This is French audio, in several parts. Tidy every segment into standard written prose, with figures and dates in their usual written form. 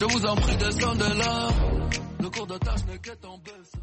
Je vous en prie, descendez là. Le cours de tâche n'est qu'être en baisse.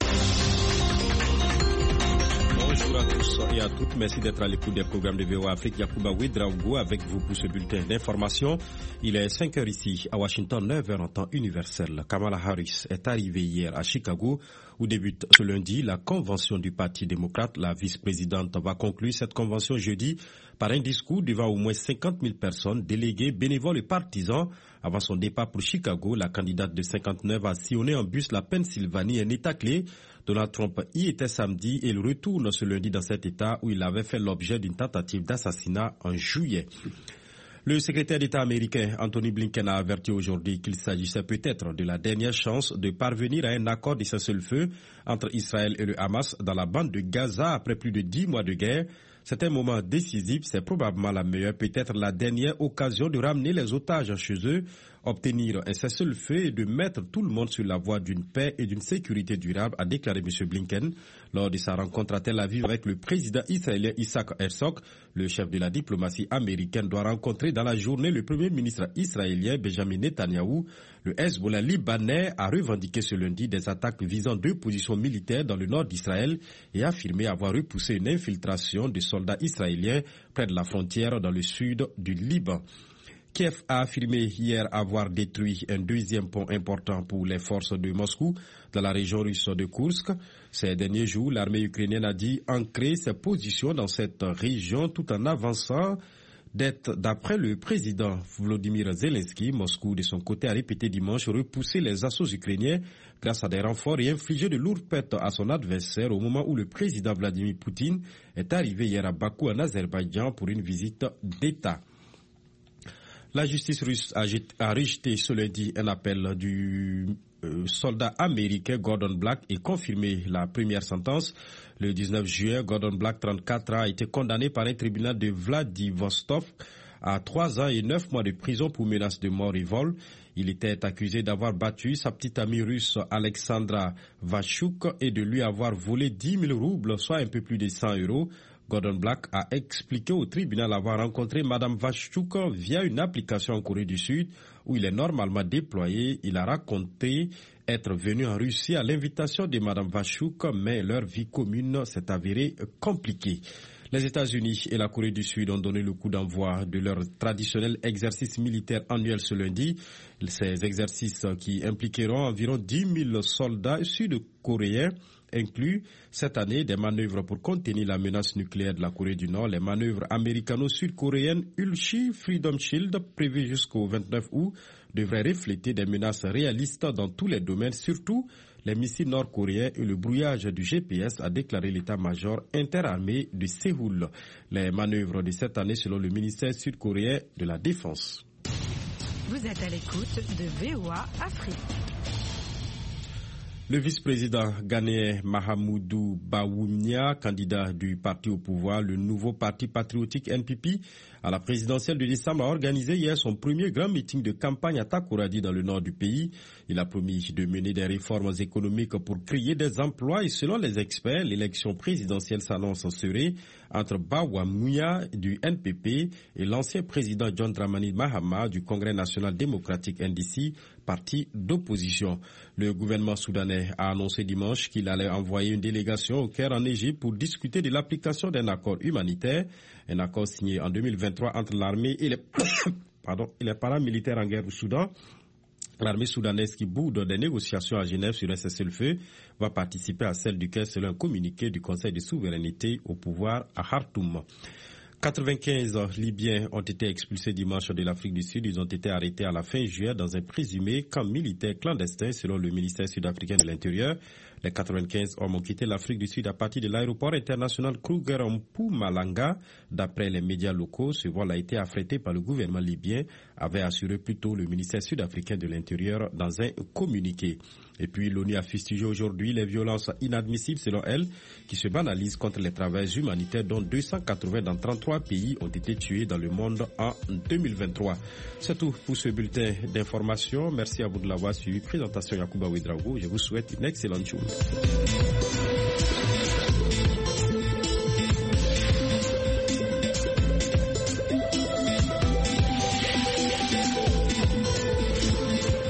Bonjour à tous et à toutes, merci d'être à l'écoute des programmes de VOA Afrique. Yacouba Ouedraogo avec vous pour ce bulletin d'information. Il est 5h ici à Washington, 9h en temps universel. Kamala Harris est arrivée hier à Chicago où débute ce lundi la convention du Parti démocrate. La vice-présidente va conclure cette convention jeudi par un discours devant au moins 50 000 personnes, délégués, bénévoles et partisans. Avant son départ pour Chicago, la candidate de 59 a sillonné en bus la Pennsylvanie, un état clé. Donald Trump y était samedi et il retourne ce lundi dans cet état où il avait fait l'objet d'une tentative d'assassinat en juillet. Le secrétaire d'État américain Anthony Blinken a averti aujourd'hui qu'il s'agissait peut-être de la dernière chance de parvenir à un accord de cessez-le-feu entre Israël et le Hamas dans la bande de Gaza après plus de 10 mois de guerre. C'est un moment décisif, c'est probablement la meilleure, peut-être la dernière occasion de ramener les otages chez eux, obtenir un cessez-le-feu et de mettre tout le monde sur la voie d'une paix et d'une sécurité durable, a déclaré M. Blinken lors de sa rencontre à Tel Aviv avec le président israélien Isaac Herzog. Le chef de la diplomatie américaine doit rencontrer dans la journée le premier ministre israélien Benjamin Netanyahou. Le Hezbollah libanais a revendiqué ce lundi des attaques visant 2 positions militaires dans le nord d'Israël et a affirmé avoir repoussé une infiltration de soldats israéliens près de la frontière dans le sud du Liban. Kiev a affirmé hier avoir détruit un deuxième pont important pour les forces de Moscou dans la région russe de Koursk. Ces derniers jours, l'armée ukrainienne a dit ancrer ses positions dans cette région tout en avançant d'après le président Volodymyr Zelensky. Moscou, de son côté, a répété dimanche repousser les assauts ukrainiens grâce à des renforts et infliger de lourdes pertes à son adversaire au moment où le président Vladimir Poutine est arrivé hier à Bakou en Azerbaïdjan pour une visite d'État. La justice russe a rejeté ce lundi un appel du soldat américain Gordon Black et confirmé la première sentence. Le 19 juin, Gordon Black, 34 ans, a été condamné par un tribunal de Vladivostok à 3 ans et 9 mois de prison pour menace de mort et vol. Il était accusé d'avoir battu sa petite amie russe Alexandra Vachuk et de lui avoir volé 10 000 roubles, soit un peu plus de 100 euros. Gordon Black a expliqué au tribunal avoir rencontré Mme Vachuk via une application en Corée du Sud où il est normalement déployé. Il a raconté être venu en Russie à l'invitation de Mme Vachuk, mais leur vie commune s'est avérée compliquée. Les États-Unis et la Corée du Sud ont donné le coup d'envoi de leur traditionnel exercice militaire annuel ce lundi. Ces exercices qui impliqueront environ 10 000 soldats sud-coréens incluent cette année des manœuvres pour contenir la menace nucléaire de la Corée du Nord. Les manœuvres américano-sud-coréennes Ulchi Freedom Shield, prévues jusqu'au 29 août, devraient refléter des menaces réalistes dans tous les domaines, surtout les missiles nord-coréens et le brouillage du GPS, a déclaré l'état-major interarmé de Séoul. Les manœuvres de cette année selon le ministère sud-coréen de la Défense. Vous êtes à l'écoute de VOA Afrique. Le vice-président ghanéen Mahamoudou Bawumia, candidat du parti au pouvoir, le nouveau parti patriotique NPP, à la présidentielle de décembre, a organisé hier son premier grand meeting de campagne à Takoradi dans le nord du pays. Il a promis de mener des réformes économiques pour créer des emplois et selon les experts, l'élection présidentielle s'annonce serrée entre Bawumia du NPP et l'ancien président John Dramani Mahama du Congrès national démocratique NDC, parti d'opposition. Le gouvernement soudanais a annoncé dimanche qu'il allait envoyer une délégation au Caire en Égypte pour discuter de l'application d'un accord humanitaire, un accord signé en 2023 entre l'armée et les paramilitaires en guerre au Soudan. L'armée soudanaise qui boude des négociations à Genève sur un cessez-le-feu va participer à celle du Caire selon un communiqué du Conseil de souveraineté au pouvoir à Khartoum. 95 Libyens ont été expulsés dimanche de l'Afrique du Sud. Ils ont été arrêtés à la fin juillet dans un présumé camp militaire clandestin selon le ministère sud-africain de l'Intérieur. Les 95 hommes ont quitté l'Afrique du Sud à partir de l'aéroport international Kruger Mpumalanga. D'après les médias locaux, ce vol a été affrété par le gouvernement libyen, avait assuré plus tôt le ministère sud-africain de l'Intérieur dans un communiqué. Et puis l'ONU a fustigé aujourd'hui les violences inadmissibles, selon elle, qui se banalisent contre les travailleurs humanitaires, dont 280 dans 33 pays ont été tués dans le monde en 2023. C'est tout pour ce bulletin d'information. Merci à vous de l'avoir suivi. Présentation Yacouba Ouedraogo. Je vous souhaite une excellente journée.